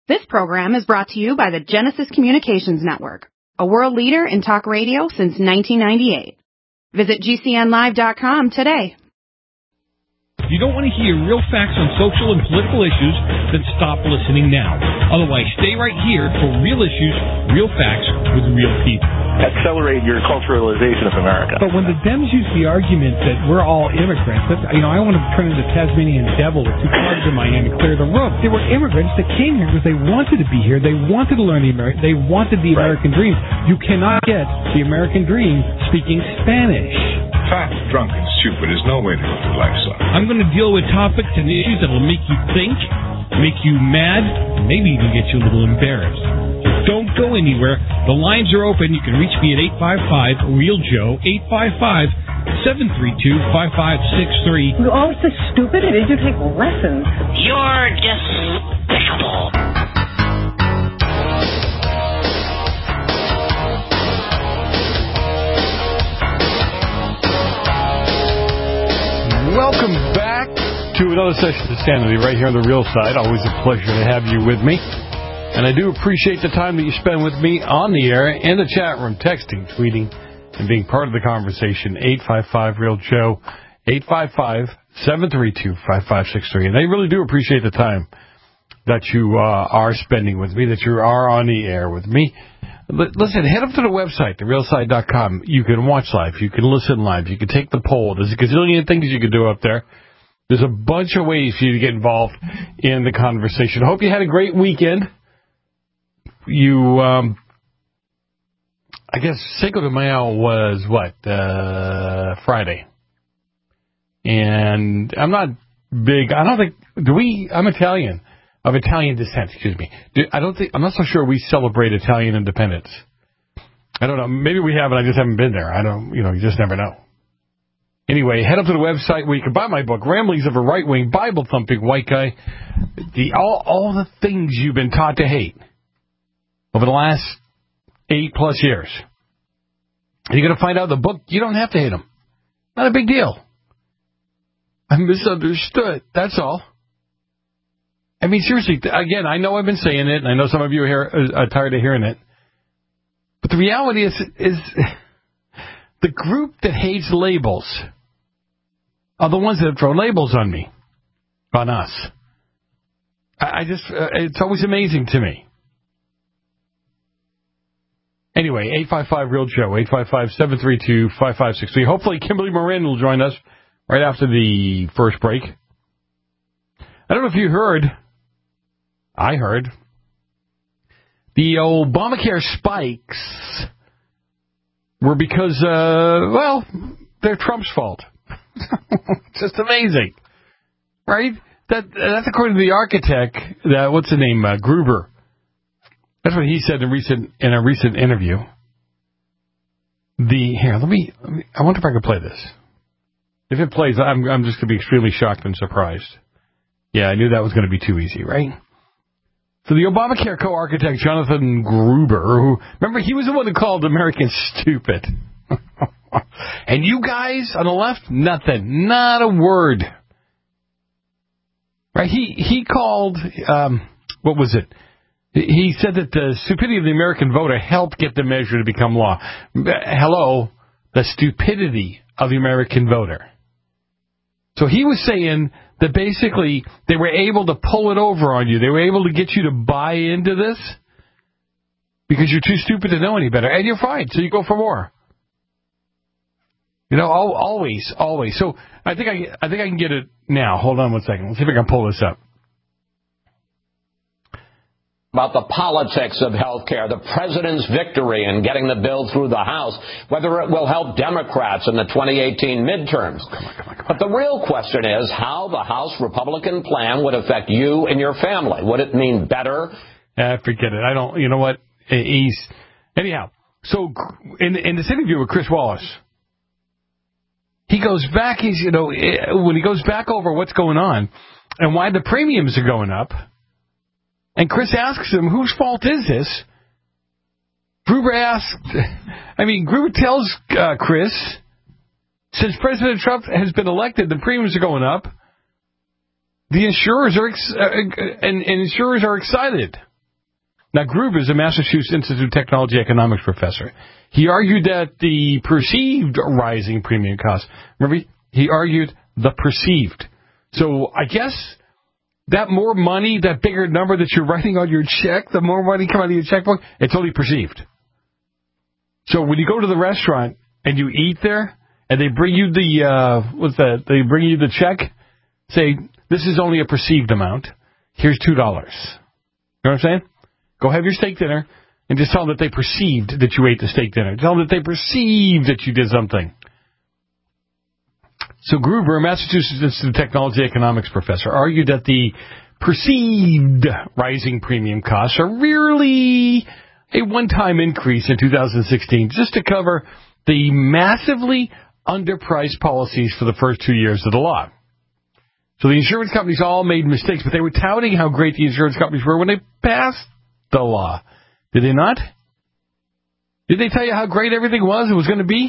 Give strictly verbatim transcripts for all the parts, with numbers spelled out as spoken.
This program is brought to you by the Genesis Communications Network, a world leader in talk radio since nineteen ninety-eight. Visit G C N live dot com today. If you don't want to hear real facts on social and political issues, then stop listening now. Otherwise, stay right here for real issues, real facts with real people. Accelerate your culturalization of America. But when the Dems use the argument that we're all immigrants, that's, you know, I want to turn into Tasmanian devil with two clubs in my hand and clear the room. They were immigrants that came here because they wanted to be here. They wanted to learn the American. They wanted the Right. American dream. You cannot get the American dream speaking Spanish. Fat, drunk, and stupid is no way to go through life, son. I'm going to deal with topics and issues that will make you think, make you mad, and maybe even get you a little embarrassed. Don't go anywhere. The lines are open. You can reach me at eight five five, REAL Joe, eight five five, seven three two, five five six three. You're always so stupid. Did you take lessons? You're despicable. Welcome back to another session of Sanity right here on the Real Side. Always a pleasure to have you with me. And I do appreciate the time that you spend with me on the air, in the chat room, texting, tweeting, and being part of the conversation. eight five five, REAL Joe, eight five five, seven three two, five five six three. And I really do appreciate the time that you uh, are spending with me, that you are on the air with me. Listen, head up to the website, the real side dot com. You can watch live. You can listen live. You can take the poll. There's a gazillion things you can do up there. There's a bunch of ways for you to get involved in the conversation. I hope you had a great weekend. You, um, I guess Cinco de Mayo was, what, uh, Friday. And I'm not big, I don't think, do we, I'm Italian. Of Italian descent, excuse me. I don't think, I'm not so sure we celebrate Italian independence. I don't know. Maybe we have, and I just haven't been there. I don't, you know, you just never know. Anyway, head up to the website where you can buy my book, Ramblings of a Right-Wing, Bible-Thumping White Guy. The, all, all the things you've been taught to hate over the last eight plus years. And you're going to find out the book, you don't have to hate them. Not a big deal. I'm misunderstood. That's all. I mean, seriously, again, I know I've been saying it, and I know some of you are, here, are tired of hearing it. But the reality is, is the group that hates labels are the ones that have thrown labels on me, on us. I, I just, uh, it's always amazing to me. Anyway, eight five five, REAL Joe, eight five five, seven three two, five five six three. Hopefully, Kimberly Moran will join us right after the first break. I don't know if you heard... I heard the Obamacare spikes were because, uh, well, they're Trump's fault. Just amazing, right? That that's according to the architect. That what's the name? Uh, Gruber. That's what he said in recent in a recent interview. The here, let me, let me. I wonder if I can play this. If it plays, I'm I'm just going to be extremely shocked and surprised. Yeah, I knew that was going to be too easy, right? So the Obamacare co-architect, Jonathan Gruber, who, remember, he was the one who called Americans stupid. And you guys on the left, nothing. Not a word. Right? He he called, um, what was it? He said that the stupidity of the American voter helped get the measure to become law. Hello, the stupidity of the American voter. So he was saying that basically they were able to pull it over on you. They were able to get you to buy into this because you're too stupid to know any better. And you're fine, so you go for more. You know, always, always. So I think I, I think I can get it now. Hold on one second. Let's see if I can pull this up. About the politics of health care, the president's victory in getting the bill through the House, whether it will help Democrats in the twenty eighteen midterms. Come on, come on, come on. But the real question is how the House Republican plan would affect you and your family. Would it mean better? Uh, forget it. I don't, you know what? He's, anyhow, so in, in this interview with Chris Wallace, he goes back, he's, you know, when he goes back over what's going on and why the premiums are going up, and Chris asks him, whose fault is this? Gruber asked, I mean, Gruber tells uh, Chris, since President Trump has been elected, the premiums are going up. The insurers are ex- uh, and, and insurers are excited. Now, Gruber is a Massachusetts Institute of Technology economics professor. He argued that the perceived rising premium costs, remember, he argued the perceived. So I guess that more money, that bigger number that you're writing on your check, the more money coming out of your checkbook, it's only perceived. So when you go to the restaurant and you eat there, and they bring you the, uh, what's that, they bring you the check, say, this is only a perceived amount, here's two dollars. You know what I'm saying? Go have your steak dinner, and just tell them that they perceived that you ate the steak dinner. Tell them that they perceived that you did something. So Gruber, a Massachusetts Institute of Technology economics professor, argued that the perceived rising premium costs are really a one-time increase in two thousand sixteen just to cover the massively underpriced policies for the first two years of the law. So the insurance companies all made mistakes, but they were touting how great the insurance companies were when they passed the law. Did they not? Did they tell you how great everything was and was going to be?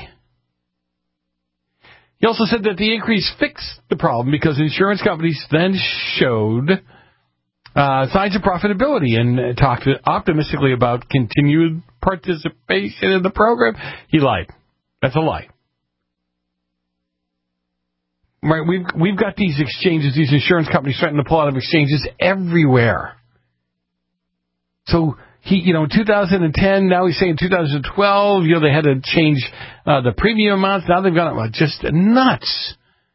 He also said that the increase fixed the problem because insurance companies then showed uh, signs of profitability and talked optimistically about continued participation in the program. He lied. That's a lie. Right, we've we've got these exchanges, these insurance companies threatening to pull out of exchanges everywhere. So he, you know, in two thousand ten, now he's saying two thousand twelve, you know, they had to change uh, the premium amounts. Now they've got uh, just nuts.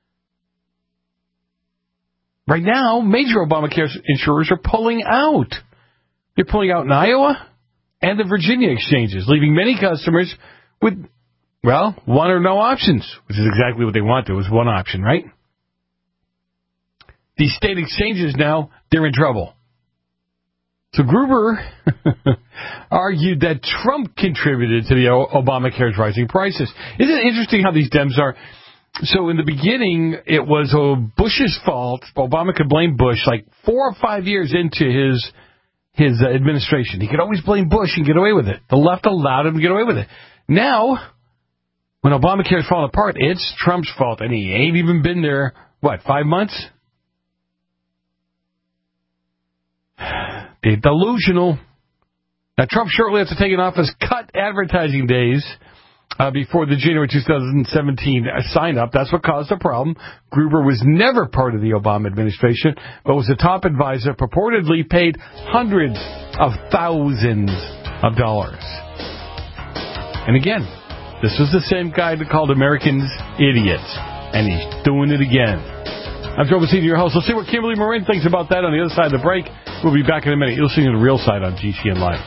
Right now, major Obamacare insurers are pulling out. They're pulling out in Iowa and the Virginia exchanges, leaving many customers with, well, one or no options, which is exactly what they want. There was one option, right? These state exchanges now, they're in trouble. So Gruber argued that Trump contributed to the Obamacare's rising prices. Isn't it interesting how these Dems are? So in the beginning, it was oh, Bush's fault. Obama could blame Bush like four or five years into his his uh, administration. He could always blame Bush and get away with it. The left allowed him to get away with it. Now, when Obamacare is falling apart, it's Trump's fault, and he ain't even been there, what, five months? They're delusional. Now, Trump shortly after taking office cut advertising days uh, before the January two thousand seventeen sign-up. That's what caused the problem. Gruber was never part of the Obama administration, but was a top advisor, purportedly paid hundreds of thousands of dollars. And again, this was the same guy that called Americans idiots, and he's doing it again. I'm Joe Messina, your host. Let's see what Kimberly Morin thinks about that on the other side of the break. We'll be back in a minute. You'll see the Real Side on G C N Live.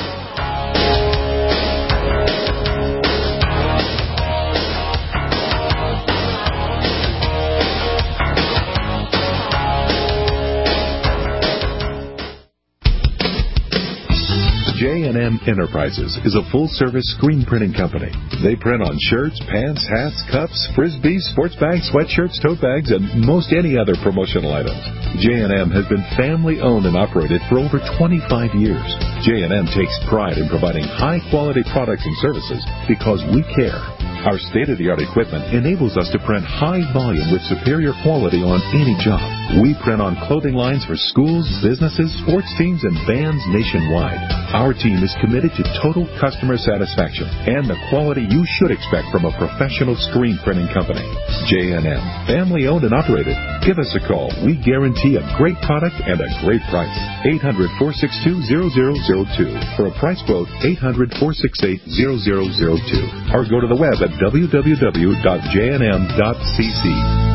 J and M Enterprises is a full-service screen printing company. They print on shirts, pants, hats, cups, frisbees, sports bags, sweatshirts, tote bags, and most any other promotional items. J and M has been family-owned and operated for over twenty-five years. J and M takes pride in providing high-quality products and services because we care. Our state-of-the-art equipment enables us to print high volume with superior quality on any job. We print on clothing lines for schools, businesses, sports teams, and bands nationwide. Our team is committed to total customer satisfaction and the quality you should expect from a professional screen printing company. J and M, family-owned and operated. Give us a call. We guarantee a great product and a great price. eight hundred, four six two, zero zero zero two. For a price quote, eight hundred, four six eight, zero zero zero two. Or go to the web at w w w dot j n m dot c c.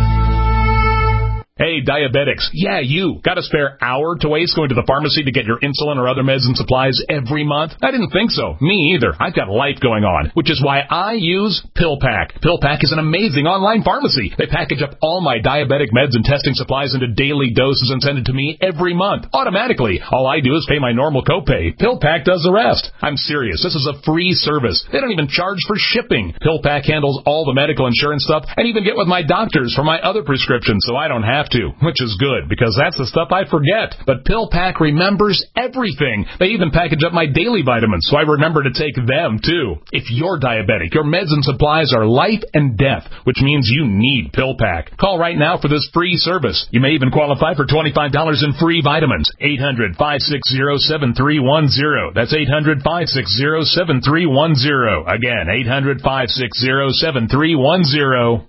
Hey, diabetics. Yeah, you. Got a spare hour to waste going to the pharmacy to get your insulin or other meds and supplies every month? I didn't think so. Me either. I've got life going on, which is why I use PillPack. PillPack is an amazing online pharmacy. They package up all my diabetic meds and testing supplies into daily doses and send it to me every month, automatically. All I do is pay my normal copay. PillPack does the rest. I'm serious. This is a free service. They don't even charge for shipping. PillPack handles all the medical insurance stuff and even get with my doctors for my other prescriptions, so I don't have to. to, which is good, because that's the stuff I forget. But PillPack remembers everything. They even package up my daily vitamins, so I remember to take them, too. If you're diabetic, your meds and supplies are life and death, which means you need PillPack. Call right now for this free service. You may even qualify for twenty-five dollars in free vitamins. eight hundred, five six zero, seven three one zero. That's eight hundred, five six zero, seven three one zero. Again, eight hundred, five six zero, seven three one zero.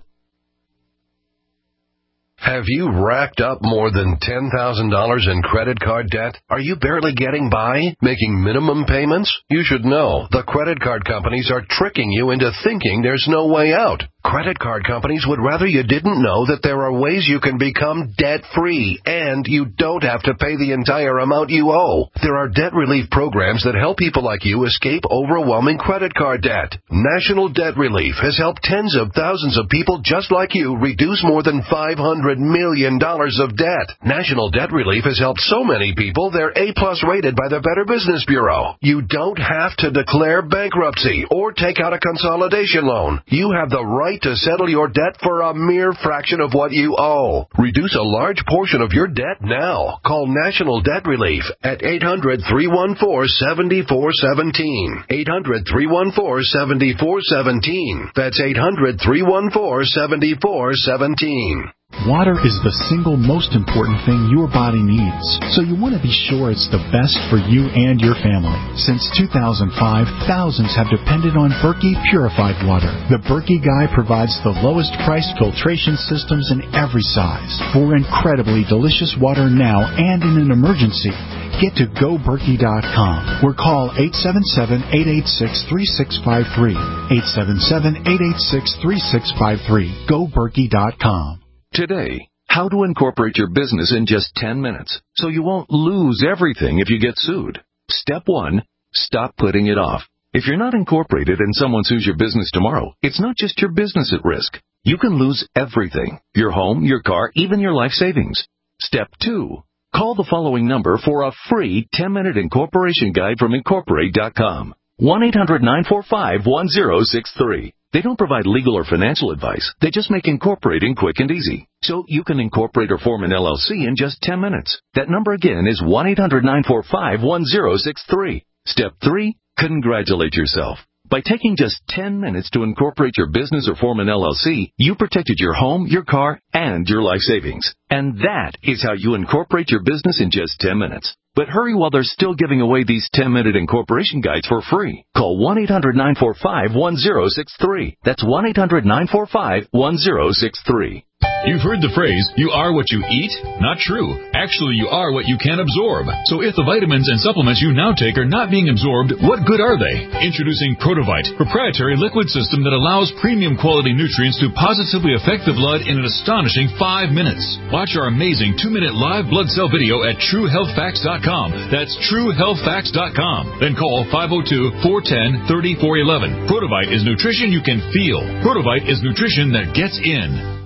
Have you racked up more than ten thousand dollars in credit card debt? Are you barely getting by, making minimum payments? You should know the credit card companies are tricking you into thinking there's no way out. Credit card companies would rather you didn't know that there are ways you can become debt-free, and you don't have to pay the entire amount you owe. There are debt relief programs that help people like you escape overwhelming credit card debt. National Debt Relief has helped tens of thousands of people just like you reduce more than five hundred million dollars of debt. National Debt Relief has helped so many people they're A-plus rated by the Better Business Bureau. You don't have to declare bankruptcy or take out a consolidation loan. You have the right to settle your debt for a mere fraction of what you owe. Reduce a large portion of your debt now. Call National Debt Relief at eight hundred, three one four, seven four one seven. eight hundred, three one four, seven four one seven. That's eight hundred, three one four, seven four one seven. Water is the single most important thing your body needs, so you want to be sure it's the best for you and your family. Since two thousand five, thousands have depended on Berkey purified water. The Berkey Guy provides the lowest priced filtration systems in every size. For incredibly delicious water now and in an emergency, get to go berkey dot com or call eight seven seven, eight eight six, three six five three. eight seven seven, eight eight six, three six five three. go berkey dot com. Today, how to incorporate your business in just ten minutes so you won't lose everything if you get sued. Step one, stop putting it off. If you're not incorporated and someone sues your business tomorrow, it's not just your business at risk. You can lose everything, your home, your car, even your life savings. Step two, call the following number for a free ten-minute incorporation guide from incorporate dot com. one eight hundred, nine four five, one zero six three. They don't provide legal or financial advice. They just make incorporating quick and easy. So you can incorporate or form an L L C in just ten minutes. That number again is one eight hundred, nine four five, one zero six three. Step three, congratulate yourself. By taking just ten minutes to incorporate your business or form an L L C, you protected your home, your car, and your life savings. And that is how you incorporate your business in just ten minutes. But hurry while they're still giving away these ten-minute incorporation guides for free. Call one eight hundred, nine four five, one zero six three. That's one eight hundred, nine four five, one zero six three. You've heard the phrase, you are what you eat? Not true. Actually, you are what you can absorb. So if the vitamins and supplements you now take are not being absorbed, what good are they? Introducing Protovite, proprietary liquid system that allows premium quality nutrients to positively affect the blood in an astonishing five minutes. Watch our amazing two-minute live blood cell video at true health facts dot com. That's true health facts dot com. Then call five oh two, four one zero, three four one one. Protovite is nutrition you can feel. Protovite is nutrition that gets in.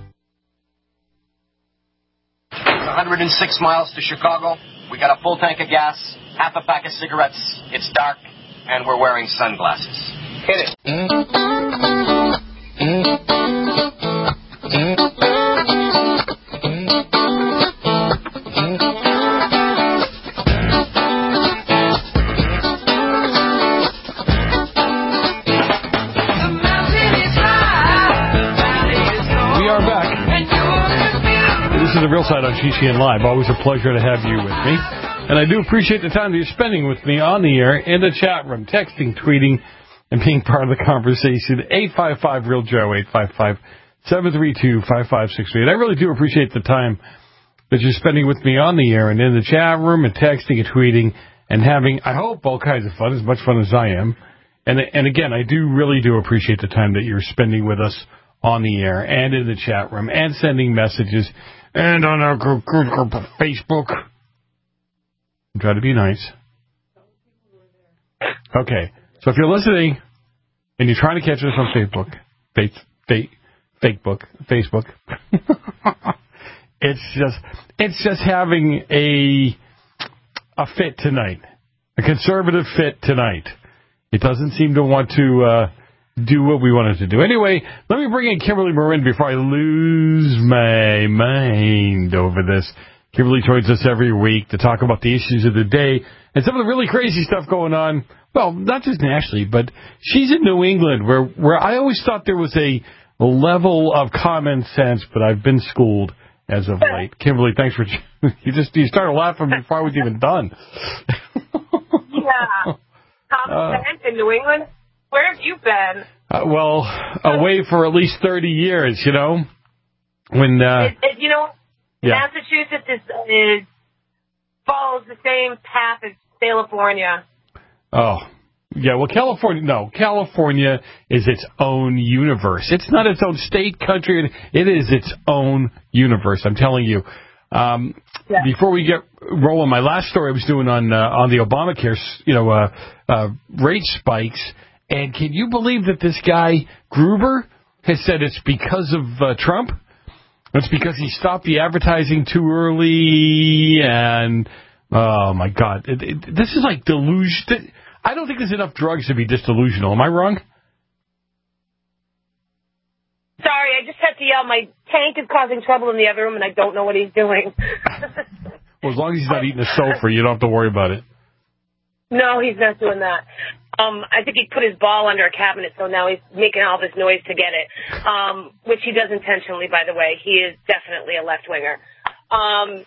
one hundred six miles to Chicago. We got a full tank of gas, half a pack of cigarettes. It's dark, and we're wearing sunglasses. Hit it. We are back. This is The Real Side on G C N Live. Always a pleasure to have you with me. And I do appreciate the time that you're spending with me on the air, in the chat room, texting, tweeting, and being part of the conversation. eight five five, real Joe, eight five five, seven three two, five five six three. And I really do appreciate the time that you're spending with me on the air and in the chat room and texting and tweeting and having, I hope, all kinds of fun, as much fun as I am. And, and again, I do really do appreciate the time that you're spending with us on the air and in the chat room and sending messages and on our Facebook. Try to be nice. Okay, so if you're listening and you're trying to catch us on Facebook, face, face, Facebook, Facebook, it's just it's just having a a fit tonight, a conservative fit tonight. It doesn't seem to want to uh, do what we wanted to do. Anyway, let me bring in Kimberly Marin before I lose my mind over this. Kimberly joins us every week to talk about the issues of the day and some of the really crazy stuff going on. Well, not just nationally, but she's in New England, where, where I always thought there was a level of common sense, but I've been schooled as of late. Kimberly, thanks for you just you started laughing before I was even done. Yeah, common uh, sense in New England. Where have you been? Uh, well, away for at least thirty years, you know. When uh, it, it, you know, yeah. Massachusetts is, is follows the same path as California. Oh, yeah. Well, California, no, California is its own universe. It's not its own state, country. It is its own universe. I'm telling you. Um, yeah. Before we get rolling, my last story I was doing on uh, on the Obamacare, you know, uh, uh, rate spikes. And can you believe that this guy, Gruber, has said it's because of uh, Trump? It's because he stopped the advertising too early, and, oh, my God. It, it, this is like delusion. I don't think there's enough drugs to be this delusional. Am I wrong? Sorry, I just had to yell. My tank is causing trouble in the other room, and I don't know what he's doing. Well, as long as he's not eating a sofa, you don't have to worry about it. No, he's not doing that. Um, I think he put his ball under a cabinet, so now he's making all this noise to get it, um, which he does intentionally, by the way. He is definitely a left-winger. Um,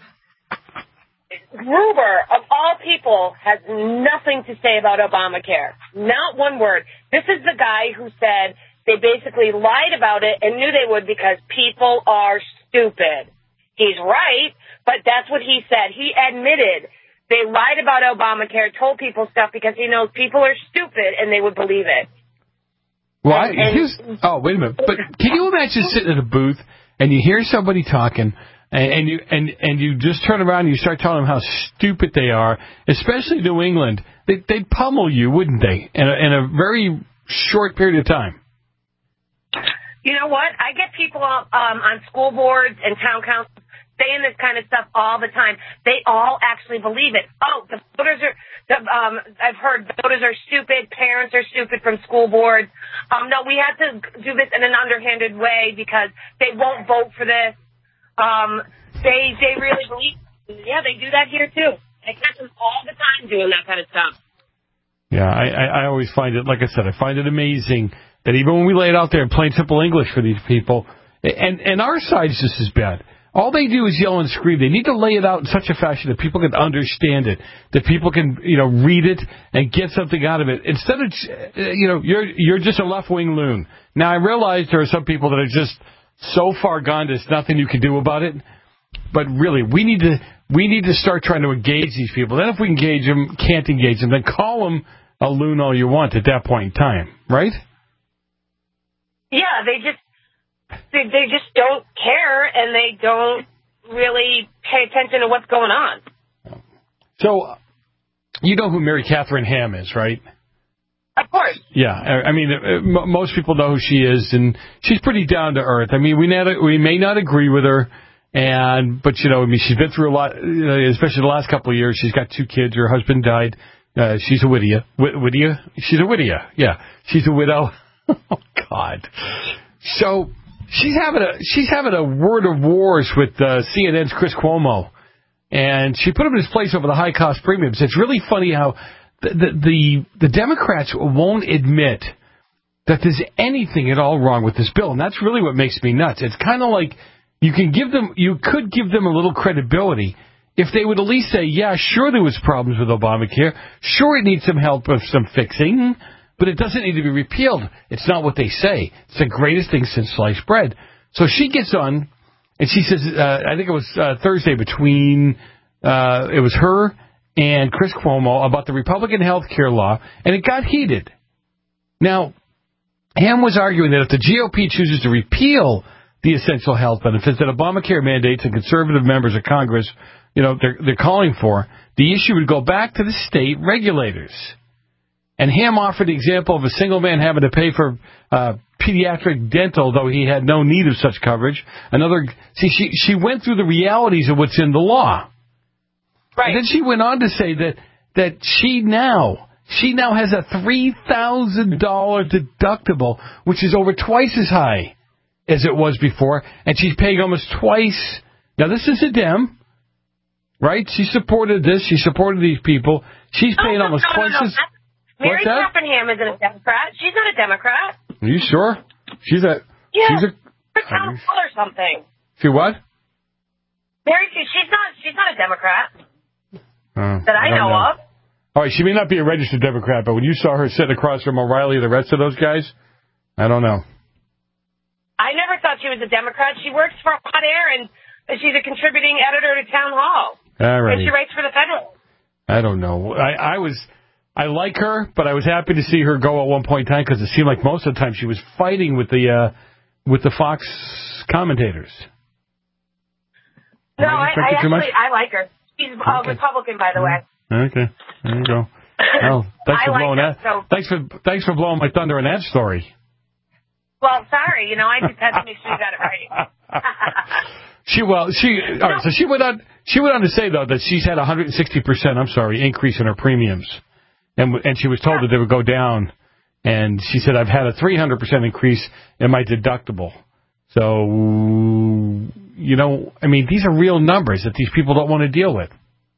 Gruber, of all people, has nothing to say about Obamacare. Not one word. This is the guy who said they basically lied about it and knew they would because people are stupid. He's right, but that's what he said. He admitted they lied about Obamacare, told people stuff because he knows people are stupid and they would believe it. Well, and, I, and, here's, oh, wait a minute. But can you imagine sitting at a booth and you hear somebody talking and, and you and, and you just turn around and you start telling them how stupid they are, especially New England? They, they'd pummel you, wouldn't they, in a, in a very short period of time? You know what? I get people um, on school boards and town councils saying this kind of stuff all the time. They all actually believe it. Oh, the voters are, the, um, I've heard voters are stupid, parents are stupid from school boards. Um, no, we have to do this in an underhanded way because they won't vote for this. Um, they, they really believe, yeah, they do that here too. I catch them all the time doing that kind of stuff. Yeah, I, I, I always find it, like I said, I find it amazing that even when we lay it out there in plain, simple English for these people, and, and our side's just as bad. All they do is yell and scream. They need to lay it out in such a fashion that people can understand it, that people can, you know, read it and get something out of it. Instead of, you know, you're you're just a left-wing loon. Now, I realize there are some people that are just so far gone there's nothing you can do about it. But really, we need to we need to start trying to engage these people. Then if we engage them, can't engage them, then call them a loon all you want at that point in time, right? Yeah, they just... They, they just don't care, and they don't really pay attention to what's going on. So, you know who Mary Catherine Ham is, right? Of course. Yeah, I mean, m- most people know who she is, and she's pretty down to earth. I mean, we not, we may not agree with her, and but you know, I mean, she's been through a lot, especially the last couple of years. She's got two kids. Her husband died. Uh, she's a widow. W- widow? She's a widow. Yeah, she's a widow. Oh God. So. She's having a she's having a word of wars with uh, C N N's Chris Cuomo, and she put him in his place over the high cost premiums. It's really funny how the the the, the Democrats won't admit that there's anything at all wrong with this bill, and that's really what makes me nuts. It's kind of like you can give them you could give them a little credibility if they would at least say, yeah, sure, there was problems with Obamacare, sure, it needs some help with some fixing. But it doesn't need to be repealed. It's not what they say. It's the greatest thing since sliced bread. So she gets on, and she says, uh, I think it was uh, Thursday between, uh, it was her and Chris Cuomo about the Republican health care law, and it got heated. Now, Ham was arguing that if the G O P chooses to repeal the essential health benefits that Obamacare mandates and conservative members of Congress, you know, they're, they're calling for, the issue would go back to the state regulators. And Ham offered the example of a single man having to pay for uh, pediatric dental, though he had no need of such coverage. Another, see, she she went through the realities of what's in the law. Right. And then she went on to say that that she now She now has a three thousand dollars deductible, which is over twice as high as it was before, and she's paying almost twice. Now, this is a Dem, right? She supported this. She supported these people. She's paying no, no, almost no, twice no, no. as... Mary What's that? Oppenham isn't a Democrat. She's not a Democrat. Are you sure? She's a... Yeah, she's a... a town hall or something. She what? Mary, she's not. She's not a Democrat Uh, that I, I don't know, know of. All right, she may not be a registered Democrat, but when you saw her sitting across from O'Reilly and the rest of those guys, I don't know. I never thought she was a Democrat. She works for Hot Air, and she's a contributing editor to Town Hall. All right. And she writes for the Federal. I don't know. I, I was, I like her, but I was happy to see her go at one point in time because it seemed like most of the time she was fighting with the uh, with the Fox commentators. No, I, I actually much? I like her. She's a Okay. Republican, by the way. Okay, there you go. Well, thanks I for like blowing her, that. so- Thanks for thanks for blowing my thunder on that story. Well, sorry, you know, I just had to make sure you got it right. She well she all right, so she went on she went on to say though that she's had a one hundred sixty percent I'm sorry increase in her premiums, and and she was told that they would go down, and she said I've had a three hundred percent increase in my deductible. So you know, I mean, these are real numbers that these people don't want to deal with.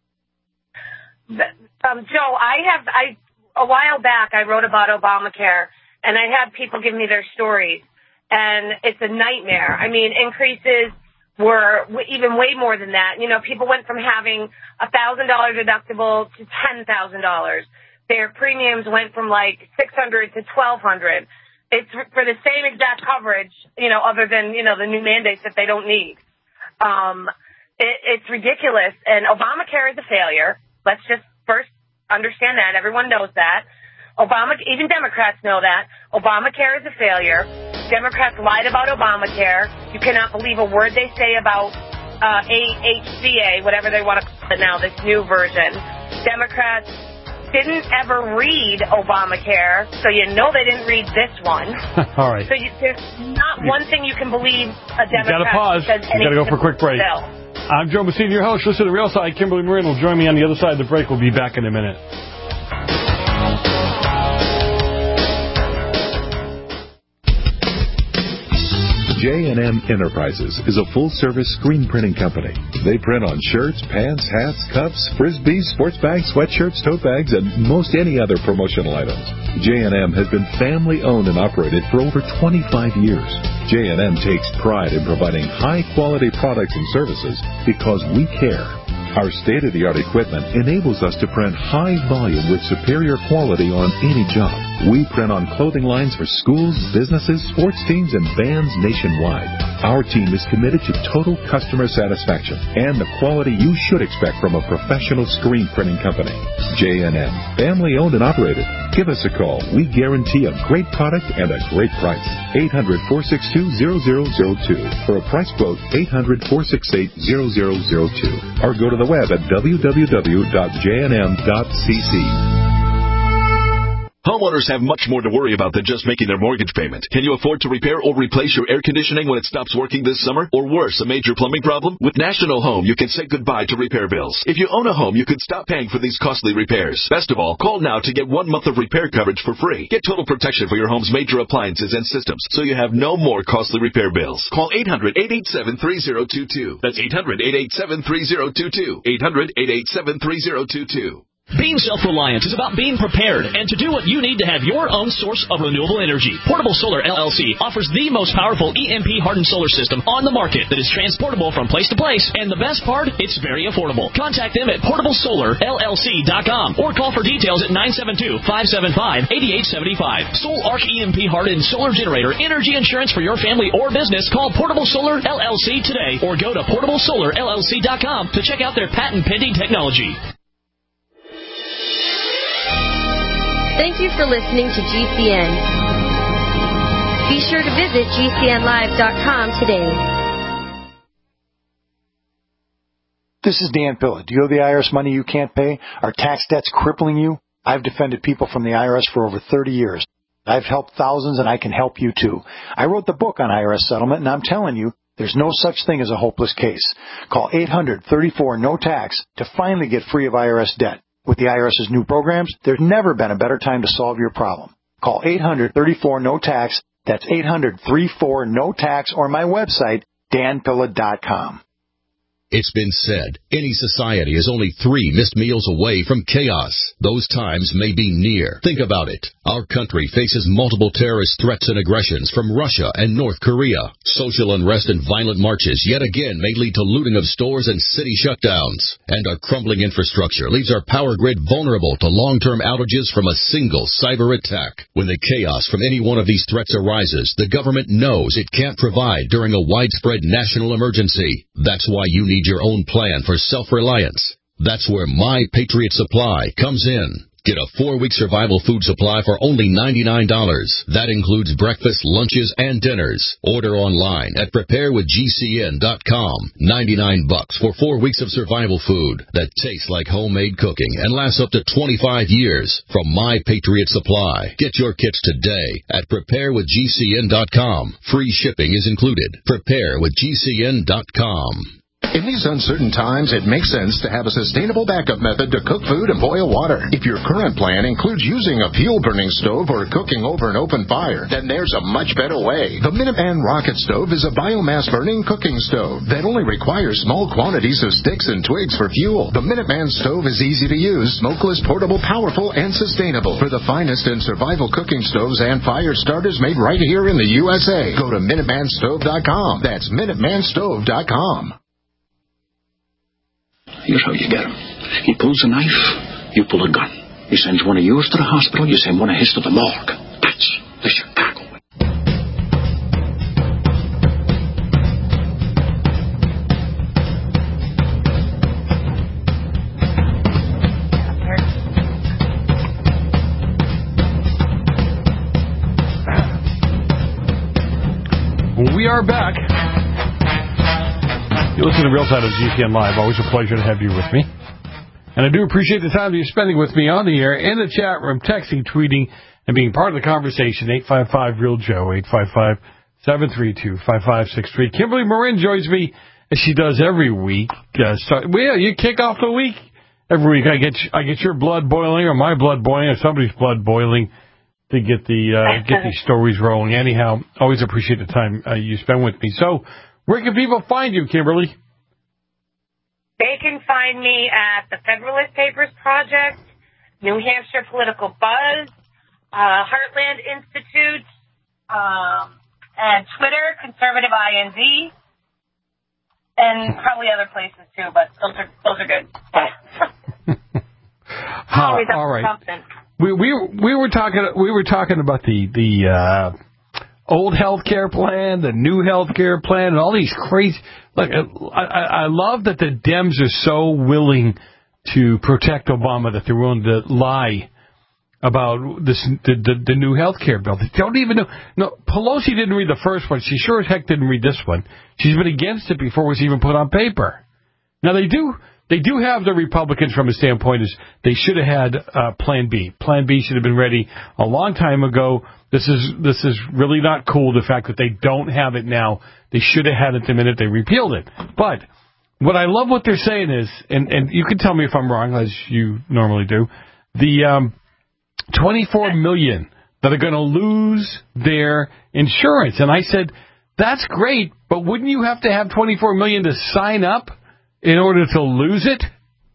Um, Joe, I have I a while back I wrote about Obamacare, and I had people give me their stories, and it's a nightmare. I mean, increases were w- even way more than that. You know, people went from having a thousand dollar deductible to ten thousand dollars. Their premiums went from like six hundred to twelve hundred. It's for the same exact coverage, you know, other than you know the new mandates that they don't need. Um, it, it's ridiculous, and Obamacare is a failure. Let's just first understand that. Everyone knows that. Obama, even Democrats know that. Obamacare is a failure. Democrats lied about Obamacare. You cannot believe a word they say about uh, A H C A, whatever they want to call it now, this new version. Democrats didn't ever read Obamacare, so you know they didn't read this one. All right. So you, there's not one thing you can believe a You Democrat got to pause. says You got to go for a quick break. bill. I'm Joe Messina, your host. Listen to the Real Side. Kimberly Marin will join me on the other side of the break. We'll be back in a minute. J and M Enterprises is a full-service screen printing company. They print on shirts, pants, hats, cups, frisbees, sports bags, sweatshirts, tote bags, and most any other promotional items. J and M has been family-owned and operated for over twenty-five years. J and M takes pride in providing high-quality products and services because we care. Our state-of-the-art equipment enables us to print high volume with superior quality on any job. We print on clothing lines for schools, businesses, sports teams, and bands nationwide. Our team is committed to total customer satisfaction and the quality you should expect from a professional screen printing company. J and M, family-owned and operated. Give us a call. We guarantee a great product and a great price. eight hundred, four six two, zero zero zero two. For a price quote, eight hundred, four six eight, zero zero zero two. Or go to the web at w w w dot j n m dot c c. Homeowners have much more to worry about than just making their mortgage payment. Can you afford to repair or replace your air conditioning when it stops working this summer? Or worse, a major plumbing problem? With National Home, you can say goodbye to repair bills. If you own a home, you could stop paying for these costly repairs. Best of all, call now to get one month of repair coverage for free. Get total protection for your home's major appliances and systems, so you have no more costly repair bills. Call eight hundred, eight eight seven, three zero two two. That's eight hundred, eight eight seven, three zero two two. eight hundred, eight eight seven, three zero two two. Being self-reliant is about being prepared and to do what you need to have your own source of renewable energy. Portable Solar L L C offers the most powerful E M P-hardened solar system on the market that is transportable from place to place, and the best part, it's very affordable. Contact them at portable solar L L C dot com or call for details at nine seven two, five seven five, eight eight seven five. Sol Arc E M P-hardened solar generator energy insurance for your family or business. Call Portable Solar L L C today or go to portable solar L L C dot com to check out their patent-pending technology. Thank you for listening to G C N. Be sure to visit G C N live dot com today. This is Dan Pilla. Do you owe the I R S money you can't pay? Are tax debts crippling you? I've defended people from the I R S for over thirty years. I've helped thousands, and I can help you too. I wrote the book on I R S settlement, and I'm telling you, there's no such thing as a hopeless case. Call eight hundred, thirty-four, no tax to finally get free of I R S debt. With the IRS's new programs, there's never been a better time to solve your problem. Call eight hundred, thirty-four, N O T A X. That's eight hundred, thirty-four, N O T A X, or my website, dan pilla dot com. It's been said, any society is only three missed meals away from chaos. Those times may be near. Think about it. Our country faces multiple terrorist threats and aggressions from Russia and North Korea. Social unrest and violent marches yet again may lead to looting of stores and city shutdowns. And our crumbling infrastructure leaves our power grid vulnerable to long-term outages from a single cyber attack. When the chaos from any one of these threats arises, the government knows it can't provide during a widespread national emergency. That's why you need your own plan for self-reliance. That's where My Patriot Supply comes in. Get a four-week survival food supply for only ninety-nine dollars. That includes breakfast, lunches, and dinners. Order online at prepare with G C N dot com. ninety-nine bucks for four weeks of survival food that tastes like homemade cooking and lasts up to twenty-five years from My Patriot Supply. Get your kits today at prepare with G C N dot com. Free shipping is included. prepare with G C N dot com. In these uncertain times, it makes sense to have a sustainable backup method to cook food and boil water. If your current plan includes using a fuel-burning stove or cooking over an open fire, then there's a much better way. The Minuteman Rocket Stove is a biomass-burning cooking stove that only requires small quantities of sticks and twigs for fuel. The Minuteman Stove is easy to use, smokeless, portable, powerful, and sustainable. For the finest in survival cooking stoves and fire starters made right here in the U S A, go to Minuteman Stove dot com. That's Minuteman Stove dot com. Here's how you get him. He pulls a knife, you pull a gun. He sends one of yours to the hospital, you send one of his to the morgue. That's the Chicago way. We are back. You listen to Real Time on G C N Live. Always a pleasure to have you with me. And I do appreciate the time that you're spending with me on the air, in the chat room, texting, tweeting, and being part of the conversation. eight five five, real Joe, eight five five, seven three two, five five six three. Kimberly Marin joins me, as she does every week. Uh, start, well, you kick off the week. Every week I get I get your blood boiling, or my blood boiling, or somebody's blood boiling to get the uh, get these stories rolling. Anyhow, always appreciate the time uh, you spend with me. So, where can people find you, Kimberly? They can find me at the Federalist Papers Project, New Hampshire Political Buzz, uh, Heartland Institute, um, and Twitter, Conservative I N Z, and probably other places too, but those are those are good. Always all right. Something. We we we were talking we were talking about the the. Uh, old health care plan, the new health care plan, and all these crazy... Look, I, I love that the Dems are so willing to protect Obama that they're willing to lie about this the, the, the new health care bill. They don't even know... No, Pelosi didn't read the first one. She sure as heck didn't read this one. She's been against it before it was even put on paper. Now, they do... They do have the Republicans from a standpoint is they should have had uh, Plan B. Plan B should have been ready a long time ago. This is this is really not cool, the fact that they don't have it now. They should have had it the minute they repealed it. But what I love what they're saying is, and, and you can tell me if I'm wrong, as you normally do, the um, twenty-four million that are going to lose their insurance. And I said, that's great, but wouldn't you have to have twenty-four million to sign up in order to lose it?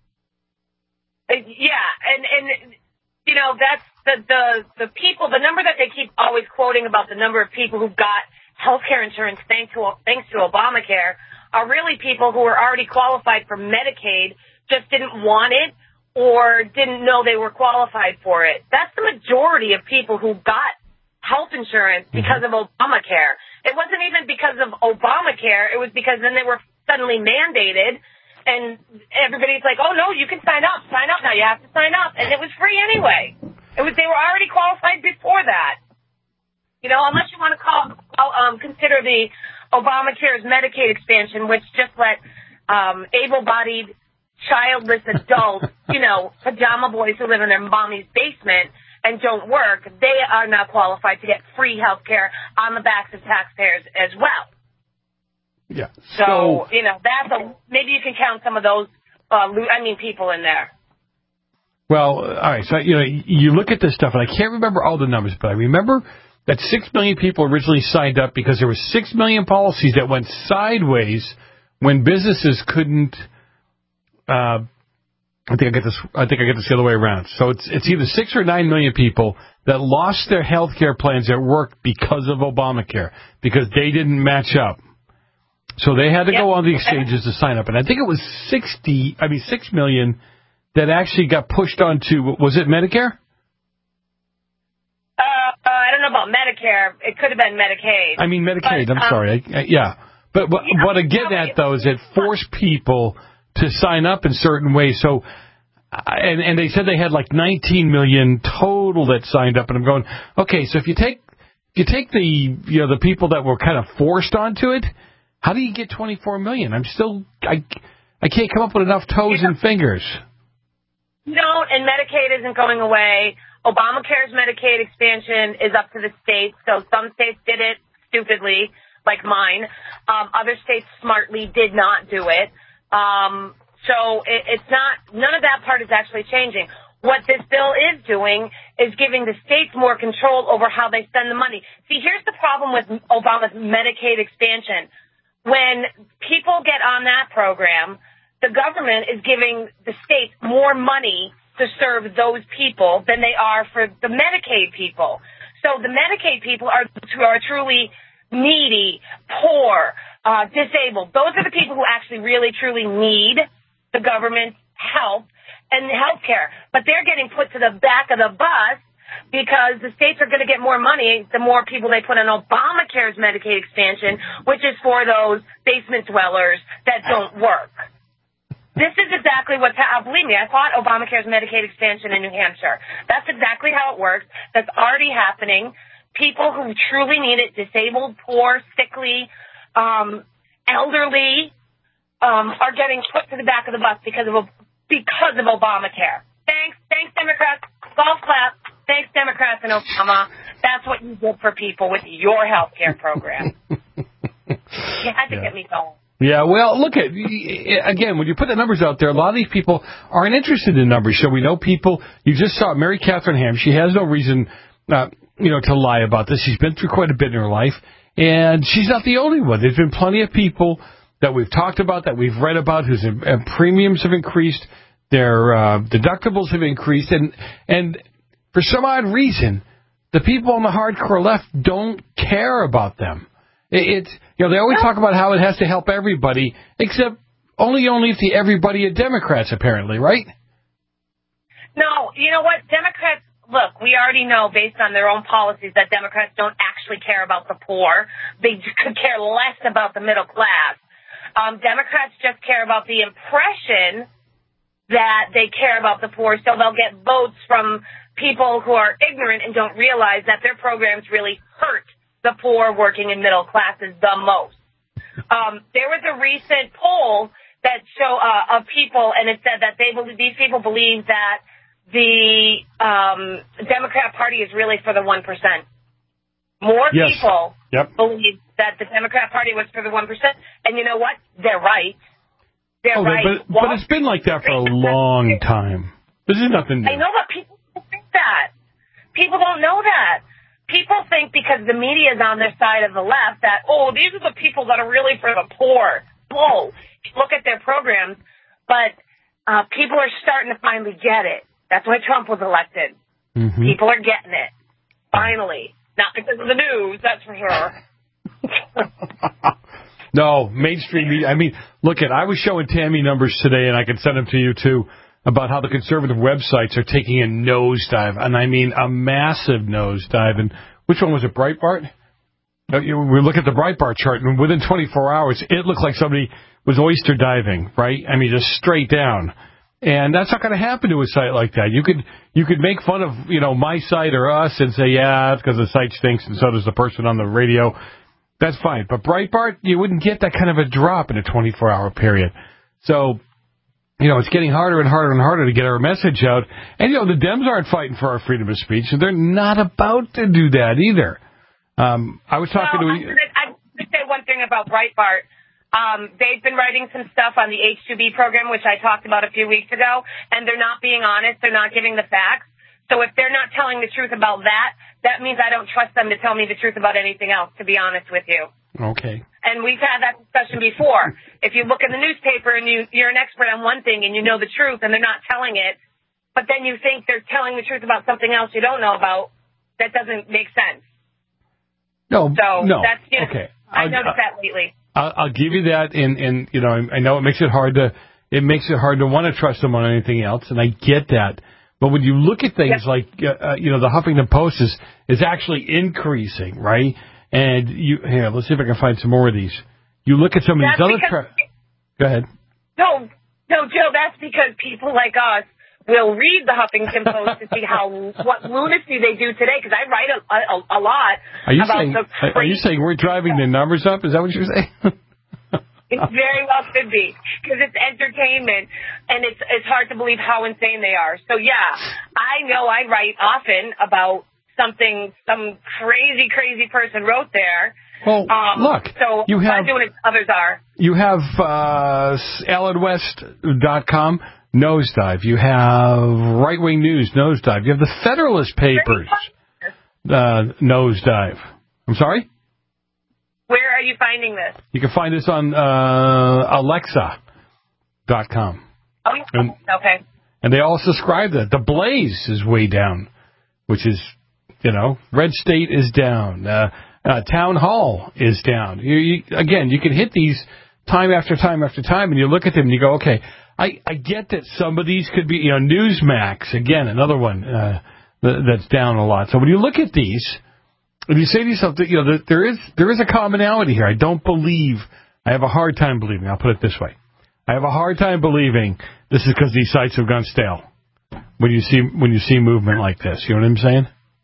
Uh, yeah, and, and you know, that's the, the, the people, the number that they keep always quoting about the number of people who got health care insurance thanks to, thanks to Obamacare are really people who were already qualified for Medicaid, just didn't want it or didn't know they were qualified for it. That's the majority of people who got health insurance because of Obamacare. It wasn't even because of Obamacare. It was because then they were suddenly mandated. And everybody's like, oh, no, you can sign up. Sign up now. You have to sign up. And it was free anyway. It was. They were already qualified before that. You know, unless you want to call, um, consider the Obamacare's Medicaid expansion, which just let um, able-bodied, childless adults, you know, pajama boys who live in their mommy's basement and don't work, they are now qualified to get free health care on the backs of taxpayers as well. Yeah. So, so, you know, that's a, maybe you can count some of those, uh, I mean, people in there. Well, all right. So, you know, you look at this stuff, and I can't remember all the numbers, but I remember that six million people originally signed up because there were six million policies that went sideways when businesses couldn't. Uh, I think I get this. I think I get this the other way around. So it's it's either six or nine million people that lost their health care plans at work because of Obamacare, because they didn't match up. So they had to yep. go on the exchanges to sign up, and I think it was sixty. I mean, six million that actually got pushed onto. Was it Medicare? Uh, uh, I don't know about Medicare. It could have been Medicaid. I mean Medicaid. But, I'm um, sorry. I, I, yeah, but what, yeah, what I get at though is it forced people to sign up in certain ways. So, and and they said they had like nineteen million total that signed up, and I'm going, okay, so if you take if you take the you know the people that were kind of forced onto it, how do you get twenty-four million? I'm still I I can't come up with enough toes and fingers. No, and Medicaid isn't going away. Obamacare's Medicaid expansion is up to the states, so some states did it stupidly, like mine. Um, other states smartly did not do it. Um, so it, it's not, none of that part is actually changing. What this bill is doing is giving the states more control over how they spend the money. See, here's the problem with Obama's Medicaid expansion. When people get on that program, the government is giving the states more money to serve those people than they are for the Medicaid people. So the Medicaid people are, are truly needy, poor, uh, disabled. Those are the people who actually really, truly need the government's help and health care. But they're getting put to the back of the bus because the states are going to get more money the more people they put on Obamacare's Medicaid expansion, which is for those basement dwellers that don't work. This is exactly what's happening. Believe me, I fought Obamacare's Medicaid expansion in New Hampshire. That's exactly how it works. That's already happening. People who truly need it, disabled, poor, sickly, um, elderly, um, are getting put to the back of the bus because of because of Obamacare. Thanks, thanks, Democrats. Golf clap. Thanks, Democrats and Obama. That's what you did for people with your health care program. You had to yeah. get me going. Yeah, well, look at, again, when you put the numbers out there, a lot of these people aren't interested in numbers. So we know people, you just saw Mary Catherine Ham. She has no reason, uh, you know, to lie about this. She's been through quite a bit in her life, and she's not the only one. There's been plenty of people that we've talked about, that we've read about, whose uh, premiums have increased, their uh, deductibles have increased, and and for some odd reason, the people on the hardcore left don't care about them. It's, you know, they always talk about how it has to help everybody, except only only if the everybody are Democrats, apparently, right? No, you know what? Democrats, look, we already know based on their own policies that Democrats don't actually care about the poor. They could care less about the middle class. Um, Democrats just care about the impression that they care about the poor, so they'll get votes from people who are ignorant and don't realize that their programs really hurt the poor, working, and middle classes the most. Um, there was a recent poll that show uh, of people, and it said that they believe, these people believe that the um, Democrat Party is really for the one percent. More yes. people yep. believe that the Democrat Party was for the one percent, and you know what? They're right. They're oh, right. But, but it's been like that for a long time. This is nothing new. I know, but people don't think that. People don't know that. People think because the media is on their side of the left that, oh, these are the people that are really for the poor. Whoa. Look at their programs. But uh, people are starting to finally get it. That's why Trump was elected. Mm-hmm. People are getting it. Finally. Not because of the news, that's for sure. No, mainstream media. I mean, look at, I was showing Tammy numbers today, and I can send them to you, too, about how the conservative websites are taking a nosedive, and I mean a massive nosedive. And which one was it, Breitbart? We look at the Breitbart chart, and within twenty-four hours, it looked like somebody was oyster diving, right? I mean, just straight down. And that's not going to happen to a site like that. You could you could make fun of, you know, my site or us and say, yeah, it's because the site stinks, and so does the person on the radio. That's fine. But Breitbart, you wouldn't get that kind of a drop in a twenty-four hour period. So, you know, it's getting harder and harder and harder to get our message out. And, you know, the Dems aren't fighting for our freedom of speech, and they're not about to do that either. Um, I was talking well, to... I'm going to say one thing about Breitbart. Um, they've been writing some stuff on the H two B program, which I talked about a few weeks ago, and they're not being honest. They're not giving the facts. So if they're not telling the truth about that, that means I don't trust them to tell me the truth about anything else, to be honest with you. Okay. And we've had that discussion before. If you look in the newspaper and you, you're an expert on one thing and you know the truth and they're not telling it, but then you think they're telling the truth about something else you don't know about, that doesn't make sense. No, so no. That's, you know, okay. I I'll, noticed that lately. I'll, I'll give you that, and, and you know, I know it makes it hard to it makes it hard to want to trust them on anything else, and I get that. But when you look at things yep. like, uh, you know, the Huffington Post is, is actually increasing, right? And you, here, let's see if I can find some more of these. You look at some of that's these other... Because, tra- Go ahead. No, no, Joe, that's because people like us will read the Huffington Post to see how what lunacy they do today, because I write a, a, a lot are you about saying, the crazy... Are you saying we're driving the numbers up? Is that what you're saying? It very well could be, because it's entertainment, and it's it's hard to believe how insane they are. So, yeah, I know I write often about something some crazy, crazy person wrote there. Well, um, look, so you have, I'm doing it others are. You have uh, Allen West dot com, Nosedive. You have Right Wing News, Nosedive. You have the Federalist Papers, uh, Nosedive. I'm sorry? Where are you finding this? You can find this on uh, Alexa dot com. Oh, yeah. And, okay. And they all subscribe to that. The Blaze is way down, which is, you know, Red State is down. Uh, uh, Town Hall is down. You, you, again, you can hit these time after time after time, and you look at them and you go, okay, I, I get that some of these could be, you know, Newsmax, again, another one uh, that's down a lot. So when you look at these... If you say to yourself that, you know, there is there is a commonality here. I don't believe, I have a hard time believing, I'll put it this way. I have a hard time believing this is because these sites have gone stale when you see when you see movement like this. You know what I'm saying?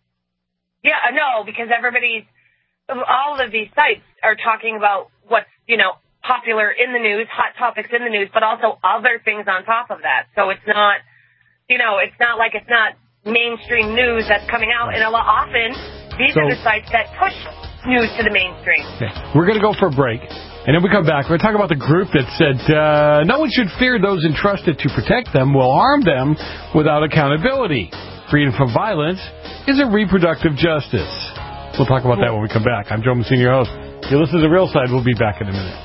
Yeah, no, because everybody's, all of these sites are talking about what's, you know, popular in the news, hot topics in the news, but also other things on top of that. So it's not, you know, it's not like it's not mainstream news that's coming out. And a lot often, these so, are the sites that push news to the mainstream. Okay. We're going to go for a break. And then we come back. We're going to talk about the group that said uh, no one should fear those entrusted to protect them will harm them without accountability. Freedom from violence is a reproductive justice. We'll talk about that when we come back. I'm Joe Messina, your host. You listen to The Real Side. We'll be back in a minute.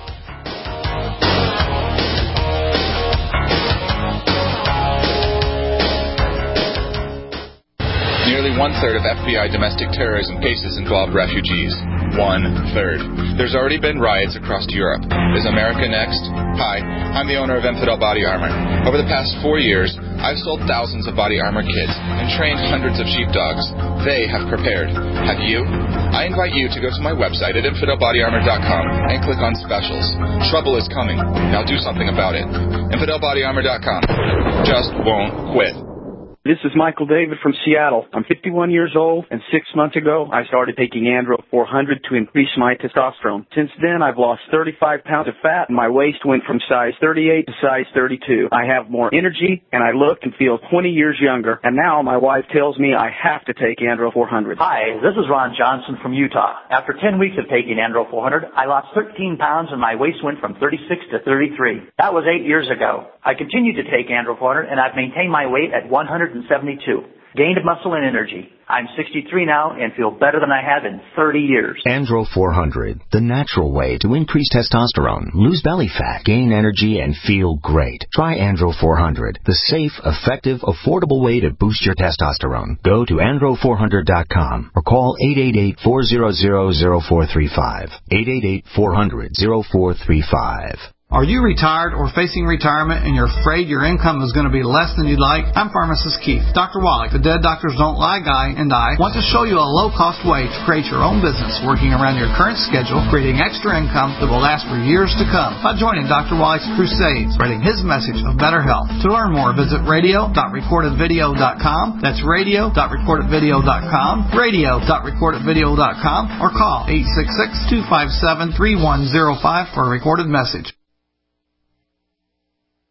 Nearly one-third of F B I domestic terrorism cases involved refugees. One-third. There's already been riots across Europe. Is America next? Hi, I'm the owner of Infidel Body Armor. Over the past four years, I've sold thousands of body armor kits and trained hundreds of sheepdogs. They have prepared. Have you? I invite you to go to my website at infidel body armor dot com and click on specials. Trouble is coming. Now do something about it. infidel body armor dot com. Just won't quit. This is Michael David from Seattle. I'm fifty-one years old, and six months ago, I started taking Andro four hundred to increase my testosterone. Since then, I've lost thirty-five pounds of fat, and my waist went from size thirty-eight to size thirty-two. I have more energy, and I look and feel twenty years younger. And now my wife tells me I have to take Andro four hundred. Hi, this is Ron Johnson from Utah. After ten weeks of taking Andro four hundred, I lost thirteen pounds, and my waist went from thirty-six to thirty-three. That was eight years ago. I continue to take Andro four hundred, and I've maintained my weight at one hundred seventy-two. Gained muscle and energy. I'm sixty-three now and feel better than I have in thirty years. Andro four hundred, the natural way to increase testosterone, lose belly fat, gain energy, and feel great. Try Andro four hundred, the safe, effective, affordable way to boost your testosterone. Go to andro four hundred dot com or call eight eight eight, four hundred, zero four three five. eight eight eight, four hundred, zero four three five. Are you retired or facing retirement and you're afraid your income is going to be less than you'd like? I'm Pharmacist Keith. Doctor Wallach, the Dead Doctors Don't Lie guy, and I want to show you a low-cost way to create your own business working around your current schedule, creating extra income that will last for years to come by joining Doctor Wallach's crusades, spreading his message of better health. To learn more, visit radio dot recorded video dot com. That's radio dot recorded video dot com, radio dot recorded video dot com, or call eight six six, two five seven, three one zero five for a recorded message.